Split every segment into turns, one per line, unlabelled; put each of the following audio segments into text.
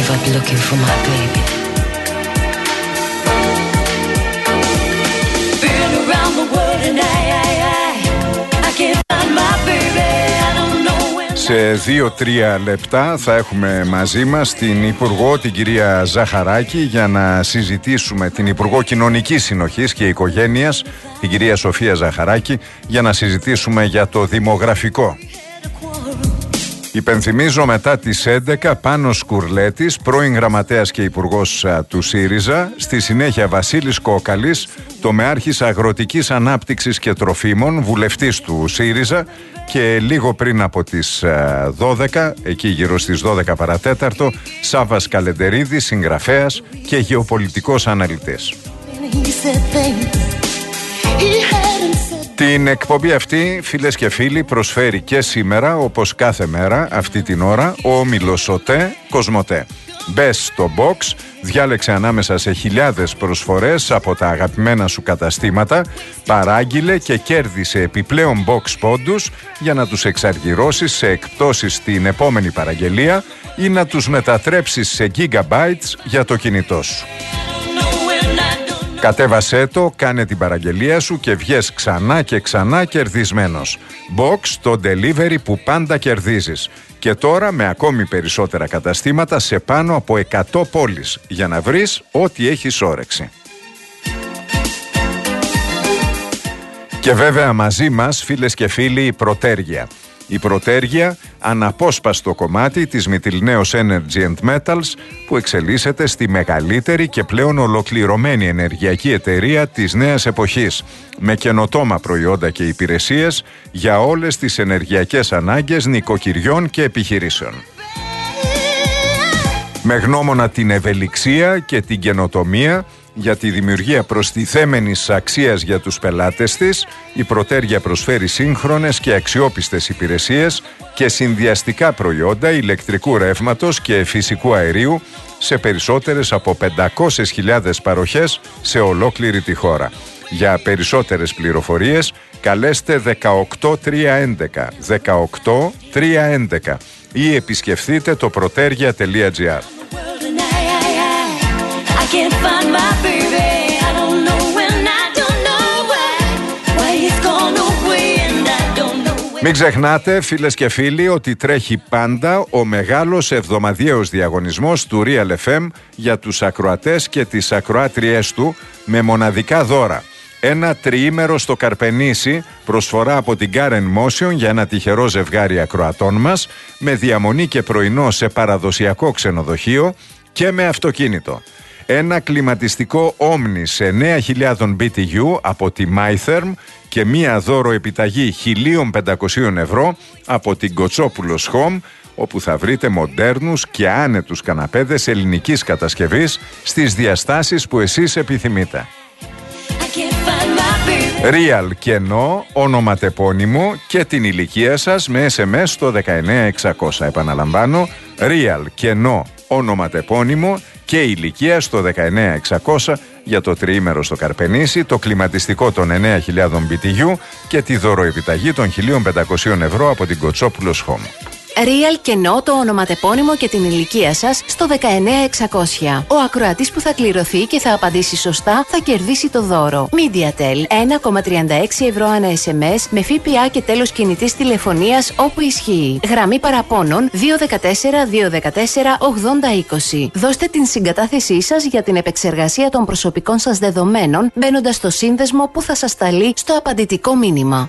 give up looking for my baby. Been around the world and I can't find my baby. I don't know when.
Σε 2-3 λεπτά θα έχουμε μαζί μας την Υπουργό, την κυρία Ζαχαράκη, για να συζητήσουμε, την Υπουργό Κοινωνικής Συνοχής και Οικογένειας, την κυρία Σοφία Ζαχαράκη, για να συζητήσουμε για το δημογραφικό. Υπενθυμίζω, μετά τις 11 Πάνος Σκουρλέτης, πρώην γραμματέας και υπουργός του ΣΥΡΙΖΑ, στη συνέχεια Βασίλης Κόκαλης, τομεάρχης Αγροτικής Ανάπτυξης και Τροφίμων, βουλευτής του ΣΥΡΙΖΑ, και λίγο πριν από τις 12, εκεί γύρω στις 12 παρατέταρτο, Σάββας Καλεντερίδης, συγγραφέας και γεωπολιτικός αναλυτής. Την εκπομπή αυτή, φίλες και φίλοι, προσφέρει και σήμερα, όπως κάθε μέρα αυτή την ώρα, ο όμιλος ΟΤΕ Κοσμοτέ. Μπες στο box, διάλεξε ανάμεσα σε χιλιάδες προσφορές από τα αγαπημένα σου καταστήματα, παράγγειλε και κέρδισε επιπλέον box πόντους για να τους εξαργυρώσεις σε εκπτώσεις στην επόμενη παραγγελία ή να τους μετατρέψεις σε gigabytes για το κινητό σου. Κατέβασέ το, κάνε την παραγγελία σου και βγες ξανά και ξανά κερδισμένος. Box, το delivery που πάντα κερδίζεις. Και τώρα με ακόμη περισσότερα καταστήματα σε πάνω από 100 πόλεις, για να βρεις ό,τι έχεις όρεξη. Και βέβαια μαζί μας, φίλες και φίλοι, η Πρωτέργεια. Η Πρωτέργεια, αναπόσπαστο κομμάτι της Mytilineos Energy and Metals, που εξελίσσεται στη μεγαλύτερη και πλέον ολοκληρωμένη ενεργειακή εταιρεία της νέας εποχής, με καινοτόμα προϊόντα και υπηρεσίες για όλες τις ενεργειακές ανάγκες νοικοκυριών και επιχειρήσεων. Με γνώμονα την ευελιξία και την καινοτομία για τη δημιουργία προστιθέμενης αξίας για τους πελάτες της, η Πρωτέργεια προσφέρει σύγχρονες και αξιόπιστες υπηρεσίες και συνδυαστικά προϊόντα ηλεκτρικού ρεύματος και φυσικού αερίου σε περισσότερες από 500.000 παροχές σε ολόκληρη τη χώρα. Για περισσότερες πληροφορίες καλέστε 18311 18311 ή επισκεφθείτε το protergia.gr. Μην ξεχνάτε, φίλες και φίλοι, ότι τρέχει πάντα ο μεγάλος εβδομαδιαίος διαγωνισμός του Real FM για τους ακροατές και τις ακροάτριές του, με μοναδικά δώρα. Ένα τριήμερο στο Καρπενήσι, προσφορά από την Karen Motion για ένα τυχερό ζευγάρι ακροατών μας, με διαμονή και πρωινό σε παραδοσιακό ξενοδοχείο και με αυτοκίνητο. Ένα κλιματιστικό Omni σε 9.000 BTU από τη MyTherm και μία δώρο επιταγή 1.500 ευρώ από την Κοτσόπουλος Home, όπου θα βρείτε μοντέρνους και άνετους καναπέδες ελληνικής κατασκευής στις διαστάσεις που εσείς επιθυμείτε. Real κενό, ονοματεπώνυμο και την ηλικία σας με SMS στο 19600. Επαναλαμβάνω, Real κενό, ονοματεπώνυμο και ηλικία στο 19600 για το τριήμερο στο Καρπενήσι, το κλιματιστικό των 9.000 BTU και τη δωροεπιταγή των 1.500 ευρώ από την Κοτσόπουλος Home.
Real κενό, το ονοματεπώνυμο και την ηλικία σας στο 19600. Ο ακροατής που θα κληρωθεί και θα απαντήσει σωστά θα κερδίσει το δώρο. MediaTel, 1,36 ευρώ ανά SMS με ΦΠΑ και τέλος κινητής τηλεφωνίας όπου ισχύει. Γραμμή παραπώνων 214-214-8020. Δώστε την συγκατάθεσή σας για την επεξεργασία των προσωπικών σας δεδομένων μπαίνοντας στο σύνδεσμο που θα σας σταλεί στο απαντητικό μήνυμα.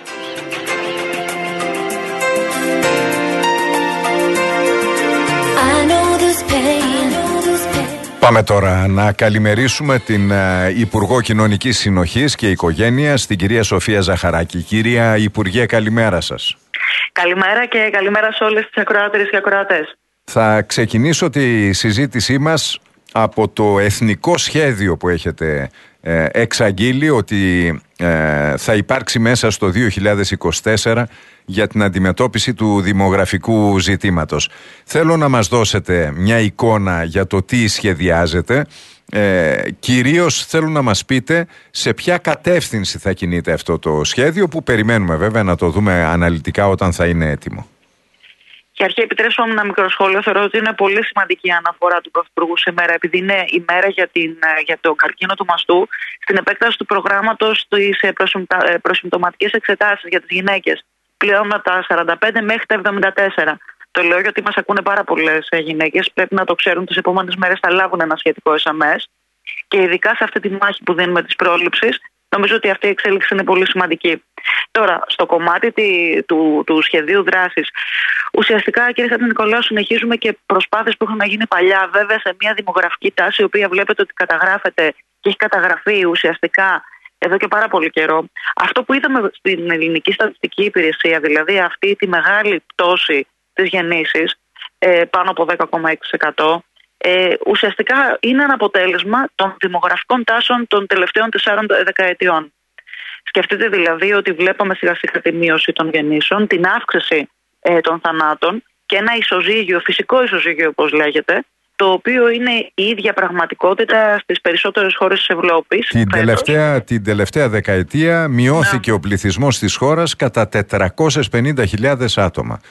Πάμε τώρα να καλημερίσουμε την Υπουργό Κοινωνικής Συνοχής και Οικογένειας, την κυρία Σοφία Ζαχαράκη. Κυρία Υπουργέ, καλημέρα σας.
Καλημέρα και καλημέρα σε όλες τις ακροάτερες και ακροατές.
Θα ξεκινήσω τη συζήτησή μας από το εθνικό σχέδιο που έχετε εξαγγείλει ότι θα υπάρξει μέσα στο 2024 για την αντιμετώπιση του δημογραφικού ζητήματος. Θέλω να μας δώσετε μια εικόνα για το τι σχεδιάζετε. Κυρίως θέλω να μας πείτε σε ποια κατεύθυνση θα κινείται αυτό το σχέδιο, που περιμένουμε βέβαια να το δούμε αναλυτικά όταν θα είναι έτοιμο.
Και αρχαία, επιτρέψτε μου ένα μικρό σχόλιο. Θεωρώ ότι είναι πολύ σημαντική η αναφορά του Πρωθυπουργού σήμερα, επειδή είναι η μέρα για τον καρκίνο του μαστού, στην επέκταση του προγράμματος στις προσυμπτωματικές εξετάσεις για τις γυναίκες. Πλέον από τα 45 μέχρι τα 74. Το λέω γιατί μας ακούνε πάρα πολλές γυναίκες. Πρέπει να το ξέρουν, τις επόμενες μέρες θα λάβουν ένα σχετικό SMS. Και ειδικά σε αυτή τη μάχη που δίνουμε της πρόληψης, νομίζω ότι αυτή η εξέλιξη είναι πολύ σημαντική. Τώρα, στο κομμάτι του σχεδίου δράσης, ουσιαστικά, κύριε Χατζηνικολάου, συνεχίζουμε και προσπάθειες που έχουν γίνει παλιά, βέβαια σε μια δημογραφική τάση, η οποία βλέπετε ότι καταγράφεται και έχει καταγραφεί ουσιαστικά εδώ και πάρα πολύ καιρό. Αυτό που είδαμε στην Ελληνική Στατιστική Υπηρεσία, δηλαδή αυτή τη μεγάλη πτώση της γεννήσης, πάνω από 10,6%, ουσιαστικά είναι ένα αποτέλεσμα των δημογραφικών τάσεων των τελευταίων 4 δεκαετιών. Σκεφτείτε δηλαδή ότι βλέπαμε σιγά σιγά τη μείωση των γεννήσεων, την αύξηση των θανάτων και ένα ισοζύγιο, φυσικό ισοζύγιο όπως λέγεται, το οποίο είναι η ίδια πραγματικότητα στις περισσότερες χώρες της Ευρώπης.
Την τελευταία δεκαετία μειώθηκε ο πληθυσμός της χώρας κατά 450.000 άτομα.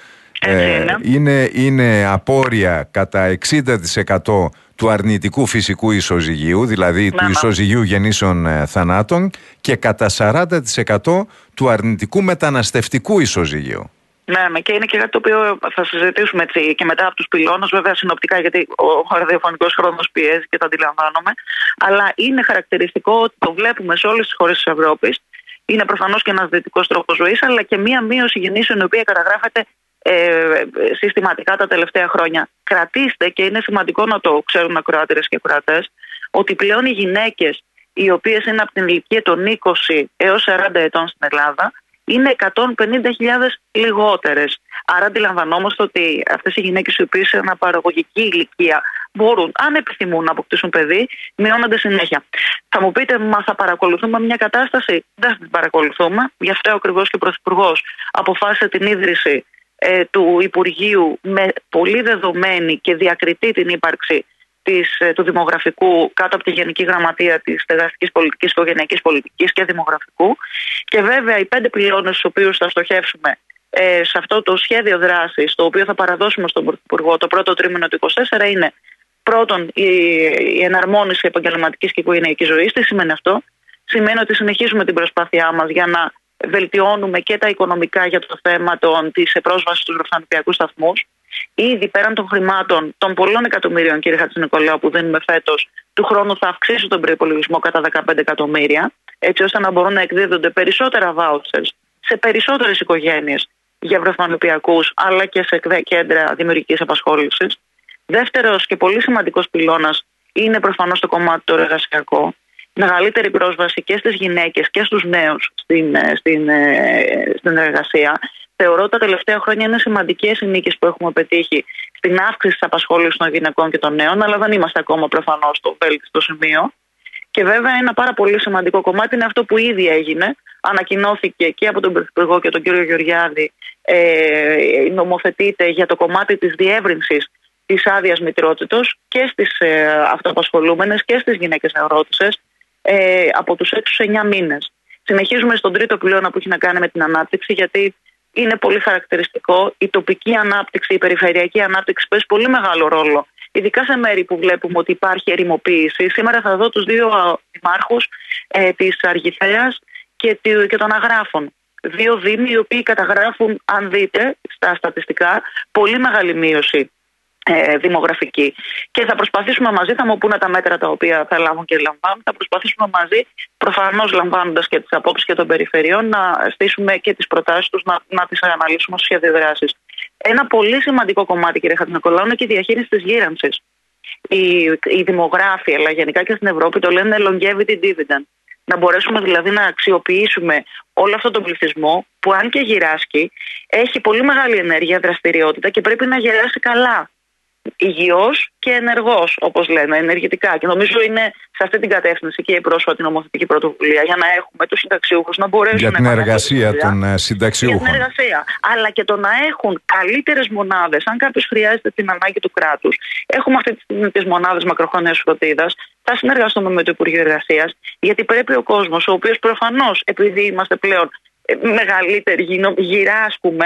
Είναι απόρρια κατά 60% του αρνητικού φυσικού ισοζυγίου, δηλαδή του ισοζυγίου γεννήσεων θανάτων, και κατά 40% του αρνητικού μεταναστευτικού ισοζυγίου.
Ναι, και είναι και κάτι το οποίο θα συζητήσουμε έτσι και μετά από τους πυλώνες, βέβαια συνοπτικά, γιατί ο ραδιοφωνικός χρόνος πιέζει και το αντιλαμβάνομαι. Αλλά είναι χαρακτηριστικό ότι το βλέπουμε σε όλες τις χώρες της Ευρώπης. Είναι προφανώς και ένας δυτικός τρόπος ζωής, αλλά και μία μείωση γεννήσεων η οποία καταγράφεται συστηματικά τα τελευταία χρόνια. Κρατήστε, και είναι σημαντικό να το ξέρουν ακροάτηρες και ακροατές, ότι πλέον οι γυναίκες οι οποίες είναι από την ηλικία των 20 έως 40 ετών στην Ελλάδα είναι 150.000 λιγότερες. Άρα αντιλαμβανόμαστε ότι αυτές οι γυναίκες οι οποίες σε αναπαραγωγική ηλικία μπορούν, αν επιθυμούν, να αποκτήσουν παιδί, μειώνονται συνέχεια. Θα μου πείτε, μα θα παρακολουθούμε μια κατάσταση? Δεν θα την παρακολουθούμε. Γι' αυτό ακριβώς και ο Πρωθυπουργός αποφάσισε την ίδρυση του Υπουργείου με πολύ δεδομένη και διακριτή την ύπαρξη του δημογραφικού κάτω από τη Γενική Γραμματεία της Στεγαστικής Πολιτικής, Οικογενειακής Πολιτικής και Δημογραφικού. Και βέβαια οι 5 πυλώνες στους οποίους θα στοχεύσουμε σε αυτό το σχέδιο δράσης, το οποίο θα παραδώσουμε στον Πρωθυπουργό το πρώτο τρίμηνο του 2024, είναι πρώτον η εναρμόνιση επαγγελματικής και οικογενειακής ζωής. Τι σημαίνει αυτό? Σημαίνει ότι συνεχίζουμε την προσπάθειά μας για να βελτιώνουμε και τα οικονομικά για το θέμα της πρόσβασης στους βρεφονιπιακούς σταθμούς. Ήδη πέραν των χρημάτων των πολλών εκατομμύριων, κύριε Χατζηνικολάου, που δίνουμε φέτος, του χρόνου θα αυξήσω τον προϋπολογισμό κατά 15 εκατομμύρια, έτσι ώστε να μπορούν να εκδίδονται περισσότερα vouchers σε περισσότερες οικογένειες για βρεφονιπιακούς, αλλά και σε κέντρα δημιουργικής απασχόλησης. Δεύτερος και πολύ σημαντικός πυλώνας είναι προφανώς το κομμάτι το εργασιακό. Μεγαλύτερη πρόσβαση και στις γυναίκες και στους νέους στην εργασία. Θεωρώ ότι τα τελευταία χρόνια είναι σημαντικές οι νίκες που έχουμε πετύχει στην αύξηση της απασχόλησης των γυναικών και των νέων, αλλά δεν είμαστε ακόμα προφανώς στο βέλτιστο σημείο. Και βέβαια ένα πάρα πολύ σημαντικό κομμάτι είναι αυτό που ήδη έγινε. Ανακοινώθηκε και από τον Πρωθυπουργό και τον κύριο Γεωργιάδη, νομοθετείται για το κομμάτι της διεύρυνσης της άδειας μητρότητος και στις αυτοαπασχολούμενες και στις γυναίκες αγρότησες από τους 6 στους 9 μήνες. Συνεχίζουμε στον τρίτο πυλώνα που έχει να κάνει με την ανάπτυξη, γιατί είναι πολύ χαρακτηριστικό η τοπική ανάπτυξη, η περιφερειακή ανάπτυξη παίζει πολύ μεγάλο ρόλο. Ειδικά σε μέρη που βλέπουμε ότι υπάρχει ερημοποίηση. Σήμερα θα δω τους 2 δημάρχους της Αργιθέας και των Αγράφων. 2 δήμοι οι οποίοι καταγράφουν, αν δείτε στα στατιστικά, πολύ μεγάλη μείωση δημογραφική. Και θα προσπαθήσουμε μαζί, θα μου πούνε τα μέτρα τα οποία θα λάβουν και λαμβάνουν, θα προσπαθήσουμε μαζί, προφανώς λαμβάνοντας και τις απόψεις και των περιφερειών, να στήσουμε και τις προτάσεις τους, να τις αναλύσουμε ως σχέδιο δράσης. Ένα πολύ σημαντικό κομμάτι, κύριε Χατζηνικολάου, είναι και η διαχείριση της γύρανσης. Οι δημογράφοι, αλλά γενικά και στην Ευρώπη, το λένε longevity dividend. Να μπορέσουμε δηλαδή να αξιοποιήσουμε όλο αυτόν τον πληθυσμό που, αν και γυράσκει, έχει πολύ μεγάλη ενέργεια, δραστηριότητα και πρέπει να γεράσει καλά. Υγιός και ενεργός, όπως λένε, ενεργητικά. Και νομίζω είναι σε αυτή την κατεύθυνση και η πρόσφατη νομοθετική πρωτοβουλία, για να έχουμε τους συνταξιούχους να μπορέσουν
για την εργασία των συνταξιούχων.
Για την εργασία. Αλλά και το να έχουν καλύτερες μονάδες. Αν κάποιος χρειάζεται την ανάγκη του κράτους, έχουμε αυτή τη στιγμή τις μονάδες μακροχρόνιας φροντίδας. Θα συνεργαστούμε με το Υπουργείο Εργασίας, γιατί πρέπει ο κόσμος, ο οποίος προφανώς, επειδή είμαστε πλέον μεγαλύτεροι, γυράσκουμε,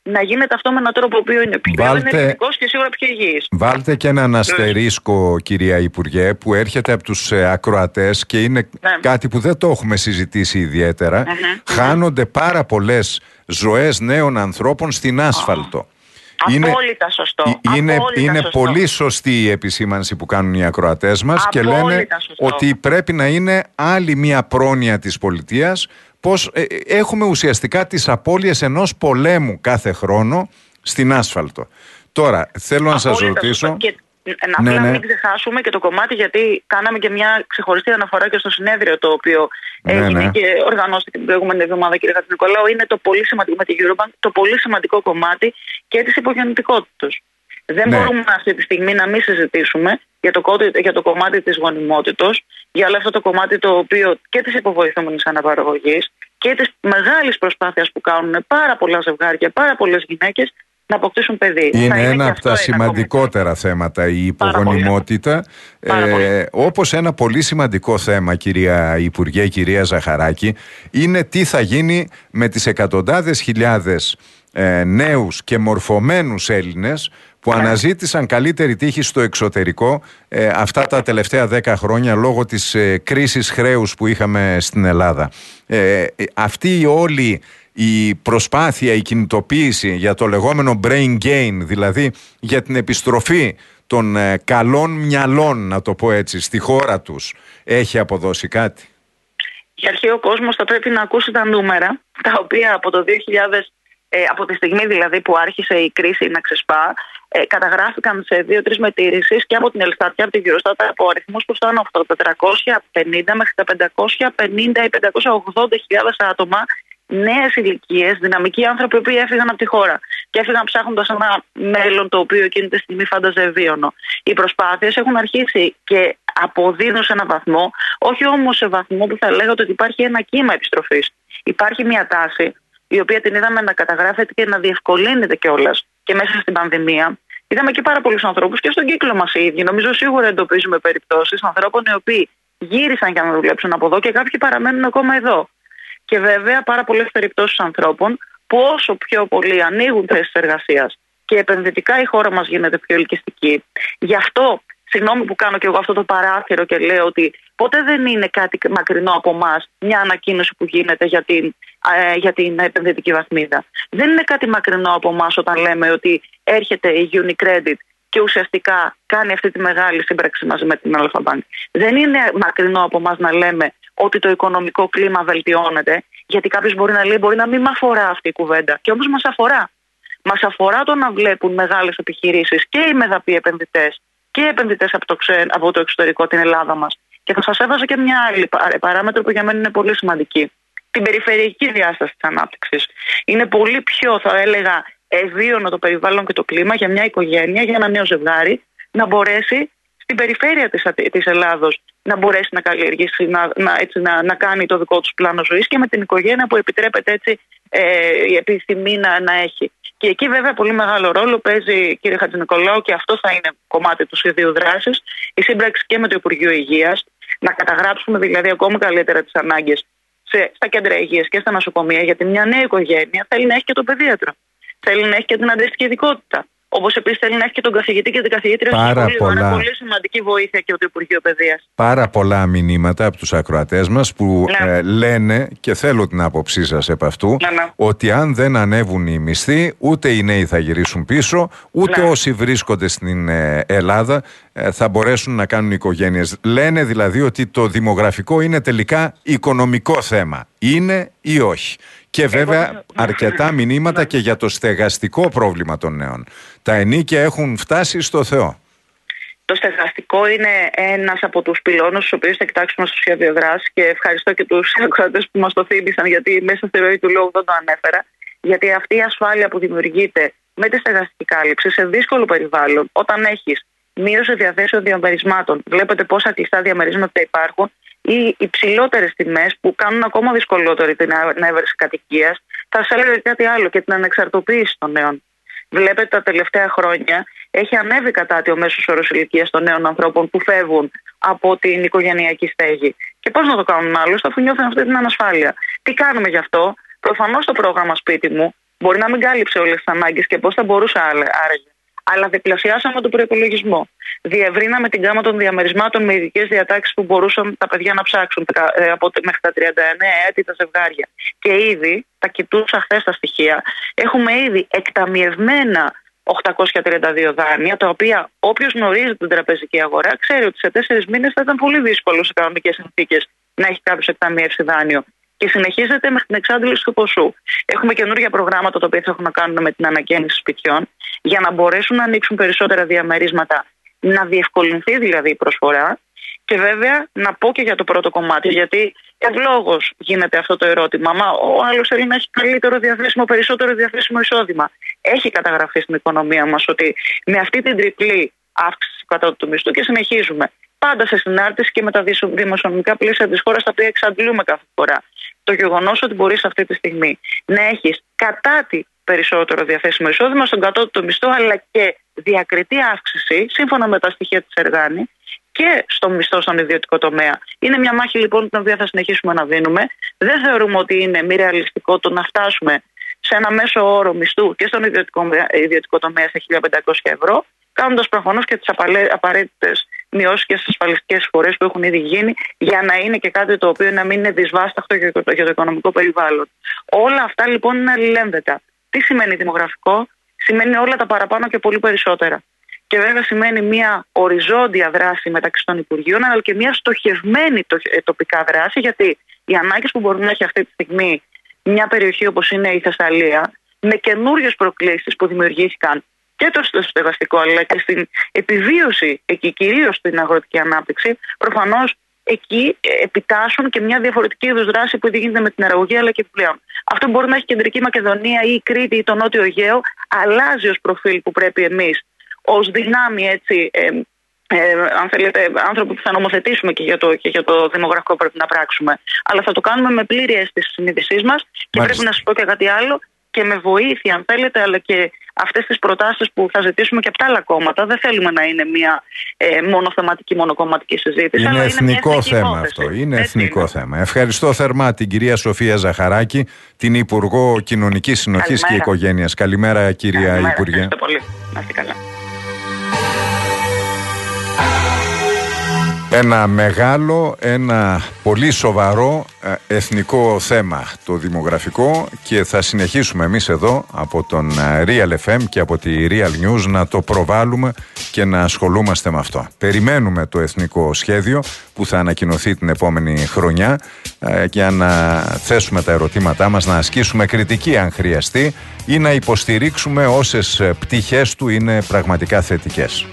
να γίνεται αυτό με έναν τρόπο που είναι πιο ενεργητικός και σίγουρα πιο υγιής.
Βάλτε και έναν αστερίσκο, κυρία Υπουργέ, που έρχεται από τους ακροατές και είναι κάτι που δεν το έχουμε συζητήσει ιδιαίτερα. Χάνονται πάρα πολλές ζωές νέων ανθρώπων στην άσφαλτο.
Απόλυτα σωστό.
Είναι πολύ σωστή η επισήμανση που κάνουν οι ακροατές μας και λένε ότι πρέπει να είναι άλλη μια πρόνοια της πολιτείας, πως έχουμε ουσιαστικά τις απώλειες ενός πολέμου κάθε χρόνο στην άσφαλτο. Τώρα θέλω να σας ρωτήσω...
Να μην ξεχάσουμε και το κομμάτι, γιατί κάναμε και μια ξεχωριστή αναφορά και στο συνέδριο το οποίο έγινε και οργανώστηκε την προηγούμενη εβδομάδα, κύριε Χατζηνικολάου. Είναι το πολύ σημαντικό με τη Eurobank, το πολύ σημαντικό κομμάτι και της υπογεννητικότητας. Δεν μπορούμε αυτή τη στιγμή να μην συζητήσουμε για το κομμάτι της γονιμότητος, για όλο αυτό το κομμάτι το οποίο και της υποβοηθούμενης αναπαραγωγής και της μεγάλης προσπάθειας που κάνουν πάρα πολλά ζευγάρια, πάρα πολλές γυναίκες να αποκτήσουν παιδί.
Είναι ένα από τα σημαντικότερα θέματα η υπογονιμότητα. Όπως ένα πολύ σημαντικό θέμα, κυρία Υπουργέ, κυρία Ζαχαράκη, είναι τι θα γίνει με τις εκατοντάδες χιλιάδες νέους και μορφωμένους Έλληνες που αναζήτησαν καλύτερη τύχη στο εξωτερικό αυτά τα τελευταία 10 χρόνια λόγω της κρίσης χρέους που είχαμε στην Ελλάδα. Αυτή όλη η προσπάθεια, η κινητοποίηση για το λεγόμενο brain gain, δηλαδή για την επιστροφή των καλών μυαλών, να το πω έτσι, στη χώρα τους, έχει αποδώσει κάτι?
Για αρχή ο κόσμος θα πρέπει να ακούσει τα νούμερα, τα οποία από το 2000, από τη στιγμή δηλαδή που άρχισε η κρίση να ξεσπά, καταγράφηκαν σε 2-3 μετρήσεις και από την Ελστάτ και από την Eurostat από αριθμούς που φτάνουν από τα 450 μέχρι τα 550 ή 580.000 άτομα, νέες ηλικίες, δυναμικοί άνθρωποι που έφυγαν από τη χώρα και έφυγαν ψάχνοντας ένα μέλλον το οποίο εκείνη τη στιγμή φάνταζε ευίωνο. Οι προσπάθειες έχουν αρχίσει και αποδίδουν σε έναν βαθμό, όχι όμως σε βαθμό που θα λέγατε ότι υπάρχει ένα κύμα επιστροφής. Υπάρχει μια τάση, η οποία την είδαμε να καταγράφεται και να διευκολύνεται κιόλας και μέσα στην πανδημία. Είδαμε και πάρα πολλούς ανθρώπους και στον κύκλο μας οι ίδιοι. Νομίζω σίγουρα εντοπίζουμε περιπτώσεις ανθρώπων οι οποίοι γύρισαν για να δουλέψουν από εδώ και κάποιοι παραμένουν ακόμα εδώ. Και βέβαια πάρα πολλές περιπτώσεις ανθρώπων που όσο πιο πολύ ανοίγουν θέσεις εργασίας και επενδυτικά η χώρα μας γίνεται πιο ελκυστική. Γι' αυτό, συγγνώμη που κάνω και εγώ αυτό το παράθυρο και λέω ότι ποτέ δεν είναι κάτι μακρινό από εμάς μια ανακοίνωση που γίνεται για την επενδυτική βαθμίδα. Δεν είναι κάτι μακρινό από εμάς όταν λέμε ότι έρχεται η UniCredit και ουσιαστικά κάνει αυτή τη μεγάλη σύμπραξη μαζί με την Alpha Bank. Δεν είναι μακρινό από εμάς να λέμε ότι το οικονομικό κλίμα βελτιώνεται, γιατί κάποιος μπορεί να λέει μπορεί να μην με αφορά αυτή η κουβέντα. Και όμως μας αφορά. Μας αφορά το να βλέπουν μεγάλες επιχειρήσεις και οι μεδαποί επενδυτές και οι επενδυτές από το εξωτερικό την Ελλάδα μας. Και θα σας έβαζα και μια άλλη παράμετρο που για μένα είναι πολύ σημαντική. Την περιφερειακή διάσταση της ανάπτυξης. Είναι πολύ πιο, θα έλεγα, ευίωνο το περιβάλλον και το κλίμα για μια οικογένεια, για ένα νέο ζευγάρι, να μπορέσει στην περιφέρεια της Ελλάδος να μπορέσει να καλλιεργήσει, να κάνει το δικό τους πλάνο ζωής και με την οικογένεια που επιτρέπεται έτσι η επιθυμία να έχει. Και εκεί βέβαια πολύ μεγάλο ρόλο παίζει, κύριε Χατζηνικολάου, και αυτό θα είναι κομμάτι του σχεδίου δράσης, η σύμπραξη και με το Υπουργείο Υγείας, να καταγράψουμε δηλαδή ακόμη καλύτερα τις ανάγκες στα κέντρα υγείας και στα νοσοκομεία, γιατί μια νέα οικογένεια θέλει να έχει και τον παιδίατρο. Θέλει να έχει και την αντίστοιχη ειδικότητα. Όπως επίσης θέλει να έχει και τον καθηγητή και την καθηγήτρια στο σχολείο. Είναι πολύ σημαντική βοήθεια και το Υπουργείο Παιδείας.
Πάρα πολλά μηνύματα από τους ακροατές μας που λένε, και θέλω την άποψή σας επ' αυτού, ότι αν δεν ανέβουν οι μισθοί, ούτε οι νέοι θα γυρίσουν πίσω, ούτε όσοι βρίσκονται στην Ελλάδα θα μπορέσουν να κάνουν οικογένειες. Λένε δηλαδή ότι το δημογραφικό είναι τελικά οικονομικό θέμα. Είναι ή όχι? Και βέβαια αρκετά μηνύματα και για το στεγαστικό πρόβλημα των νέων. Τα ενοίκια έχουν φτάσει στο Θεό.
Το στεγαστικό είναι ένας από τους πυλώνους στους οποίους θα κοιτάξουμε στο σχέδιο δράσης και ευχαριστώ και τους ακροατές που μας το θύμισαν, γιατί μέσα στη ροή του λόγου δεν το ανέφερα. Γιατί αυτή η ασφάλεια που δημιουργείται με τη στεγαστική κάλυψη σε δύσκολο περιβάλλον, όταν έχεις μείωση διαθέσεων διαμερισμάτων, βλέπετε πόσα κλειστά διαμερίσματα υπάρχουν, ή υψηλότερες τιμές που κάνουν ακόμα δυσκολότερη την έβρεση κατοικίας, θα σας έλεγα κάτι άλλο, και την ανεξαρτοποίηση των νέων. Βλέπετε τα τελευταία χρόνια έχει ανέβει κατά τη ο μέσος όρος ηλικίας των νέων ανθρώπων που φεύγουν από την οικογενειακή στέγη. Και πώς να το κάνουν άλλους, αφού νιώθουν αυτή την ανασφάλεια. Τι κάνουμε γι' αυτό? Προφανώς το πρόγραμμα Σπίτι μου Μπορεί να μην κάλυψε όλες τις ανάγκες και πώς θα μπορούσε άραγε. Αλλά διπλασιάσαμε τον προϋπολογισμό. Διευρύναμε την γάμα των διαμερισμάτων με ειδικές διατάξεις που μπορούσαν τα παιδιά να ψάξουν μέχρι τα 39 έτη τα ζευγάρια. Και ήδη, τα κοιτούσα χθες τα στοιχεία, έχουμε ήδη εκταμιευμένα 832 δάνεια, τα οποία όποιος γνωρίζει την τραπεζική αγορά ξέρει ότι σε 4 μήνες θα ήταν πολύ δύσκολο σε κανονικές συνθήκες να έχει κάποιος εκταμιεύσει δάνειο. Και συνεχίζεται μέχρι την εξάντληση του ποσού. Έχουμε καινούργια προγράμματα τα οποία θα έχουν να κάνουν με την ανακαίνιση σπιτιών, για να μπορέσουν να ανοίξουν περισσότερα διαμερίσματα, να διευκολυνθεί δηλαδή η προσφορά. Και βέβαια να πω και για το πρώτο κομμάτι, γιατί ευλόγως γίνεται αυτό το ερώτημα. Μα ο άλλος θέλει να έχει καλύτερο διαθέσιμο, περισσότερο διαθέσιμο εισόδημα. Έχει καταγραφεί στην οικονομία μας ότι με αυτή την τριπλή αύξηση του κατώτατου μισθού και συνεχίζουμε. Πάντα σε συνάρτηση και με τα δημοσιονομικά πλαίσια της χώρας, τα οποία εξαντλούμε κάθε φορά. Το γεγονός ότι μπορείς αυτή τη στιγμή να έχεις κατά τη περισσότερο διαθέσιμο εισόδημα στον κατώτατο μισθό, αλλά και διακριτή αύξηση, σύμφωνα με τα στοιχεία της Εργάνη, και στο μισθό στον ιδιωτικό τομέα. Είναι μια μάχη λοιπόν την οποία θα συνεχίσουμε να δίνουμε. Δεν θεωρούμε ότι είναι μη ρεαλιστικό το να φτάσουμε σε ένα μέσο όρο μισθού και στον ιδιωτικό τομέα σε 1.500 ευρώ, κάνοντας προφανώς και τις απαραίτητες μειώσεις και στις ασφαλιστικές εισφορές που έχουν ήδη γίνει, για να είναι και κάτι το οποίο να μην είναι δυσβάσταχτο για το οικονομικό περιβάλλον. Όλα αυτά λοιπόν είναι αλληλένδετα. Τι σημαίνει δημογραφικό? Σημαίνει όλα τα παραπάνω και πολύ περισσότερα. Και βέβαια σημαίνει μια οριζόντια δράση μεταξύ των Υπουργείων, αλλά και μια στοχευμένη τοπικά δράση, γιατί οι ανάγκες που μπορεί να έχει αυτή τη στιγμή μια περιοχή όπως είναι η Θεσσαλία, με καινούριες προκλήσεις που δημιουργήθηκαν και το στεγαστικό, αλλά και στην επιβίωση εκεί, κυρίως στην αγροτική ανάπτυξη, προφανώς εκεί επιτάσσουν και μια διαφορετική είδους δράση που ήδη γίνεται με την αραγωγή, αλλά και πλέον. Αυτό μπορεί να έχει Κεντρική Μακεδονία ή η Κρήτη ή το Νότιο Αιγαίο, αλλάζει ως προφίλ που πρέπει εμείς ως δυνάμει, έτσι, αν θέλετε, άνθρωποι που θα νομοθετήσουμε και για το δημογραφικό πρέπει να πράξουμε. Αλλά θα το κάνουμε με πλήρη αίσθηση της συνείδησής μας και πρέπει να σας πω και κάτι άλλο, και με βοήθεια, αν θέλετε, αλλά και αυτές τις προτάσεις που θα ζητήσουμε και από τα άλλα κόμματα. Δεν θέλουμε να είναι μια μονοθεματική, μονοκομματική συζήτηση.
Είναι
αλλά
εθνικό
είναι μια
θέμα αυτό. Είναι εθνικό θέμα. Ευχαριστώ θερμά την κυρία Σοφία Ζαχαράκη, την Υπουργό Κοινωνικής Συνοχής και Οικογένειας. Καλημέρα, κυρία Υπουργέ.
Ευχαριστώ πολύ. Να είστε καλά.
Ένα μεγάλο, ένα πολύ σοβαρό εθνικό θέμα το δημογραφικό, και θα συνεχίσουμε εμείς εδώ από τον Real FM και από τη Real News να το προβάλλουμε και να ασχολούμαστε με αυτό. Περιμένουμε το εθνικό σχέδιο που θα ανακοινωθεί την επόμενη χρονιά για να θέσουμε τα ερωτήματά μας, να ασκήσουμε κριτική αν χρειαστεί ή να υποστηρίξουμε όσες πτυχές του είναι πραγματικά θετικές.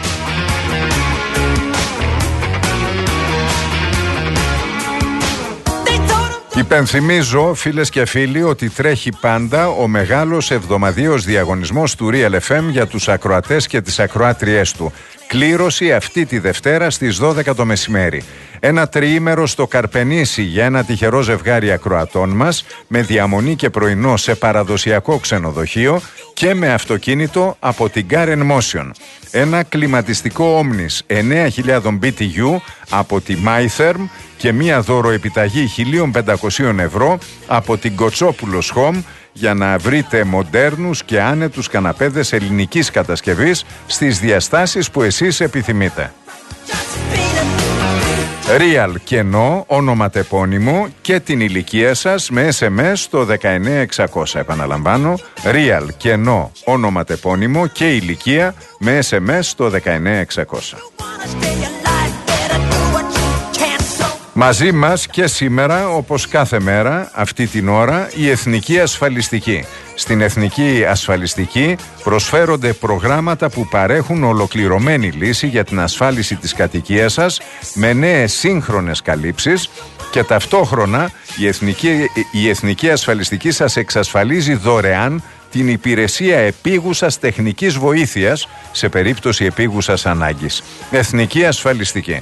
Υπενθυμίζω, φίλες και φίλοι, ότι τρέχει πάντα ο μεγάλος εβδομαδιαίος διαγωνισμός του Real FM για τους ακροατές και τις ακροάτριές του. Κλήρωση αυτή τη Δευτέρα στις 12 το μεσημέρι. Ένα τριήμερο στο Καρπενήσι για ένα τυχερό ζευγάρι ακροατών μας, με διαμονή και πρωινό σε παραδοσιακό ξενοδοχείο και με αυτοκίνητο από την Car Motion. Ένα κλιματιστικό Omnis 9.000 BTU από τη MyTherm και μία δώροεπιταγή 1.500 ευρώ από την Κοτσόπουλος Home, για να βρείτε μοντέρνους και άνετους καναπέδες ελληνικής κατασκευής στις διαστάσεις που εσείς επιθυμείτε. Real κενό, ονοματεπώνυμο και την ηλικία σας με SMS στο 19600. Επαναλαμβάνω, Real κενό, ονοματεπώνυμο και ηλικία με SMS στο 19600. Μαζί μας και σήμερα, όπως κάθε μέρα, αυτή την ώρα, η Εθνική Ασφαλιστική. Στην Εθνική Ασφαλιστική προσφέρονται προγράμματα που παρέχουν ολοκληρωμένη λύση για την ασφάλιση της κατοικίας σας, με νέες σύγχρονες καλύψεις, και ταυτόχρονα η Εθνική Ασφαλιστική σας εξασφαλίζει δωρεάν την υπηρεσία επίγουσας τεχνικής βοήθειας σε περίπτωση επίγουσας ανάγκης. Εθνική Ασφαλιστική.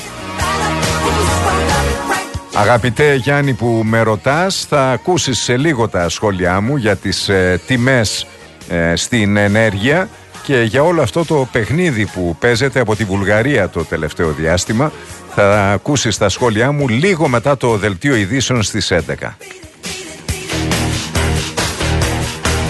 Αγαπητέ Γιάννη που με ρωτάς, θα ακούσεις σε λίγο τα σχόλιά μου για τις τιμές στην ενέργεια και για όλο αυτό το παιχνίδι που παίζεται από τη Βουλγαρία το τελευταίο διάστημα. Θα ακούσεις τα σχόλιά μου λίγο μετά το δελτίο ειδήσεων στις 11.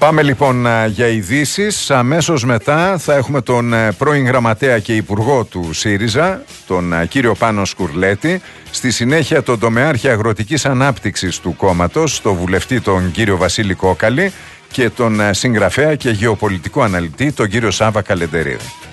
Πάμε λοιπόν για ειδήσεις. Αμέσως μετά θα έχουμε τον πρώην γραμματέα και υπουργό του ΣΥΡΙΖΑ, τον κύριο Πάνο Σκουρλέτη. Στη συνέχεια τον τομεάρχη αγροτικής ανάπτυξης του κόμματος, τον βουλευτή τον κύριο Βασίλη Κόκαλη και τον συγγραφέα και γεωπολιτικό αναλυτή τον κύριο Σάβα Καλεντερίδη.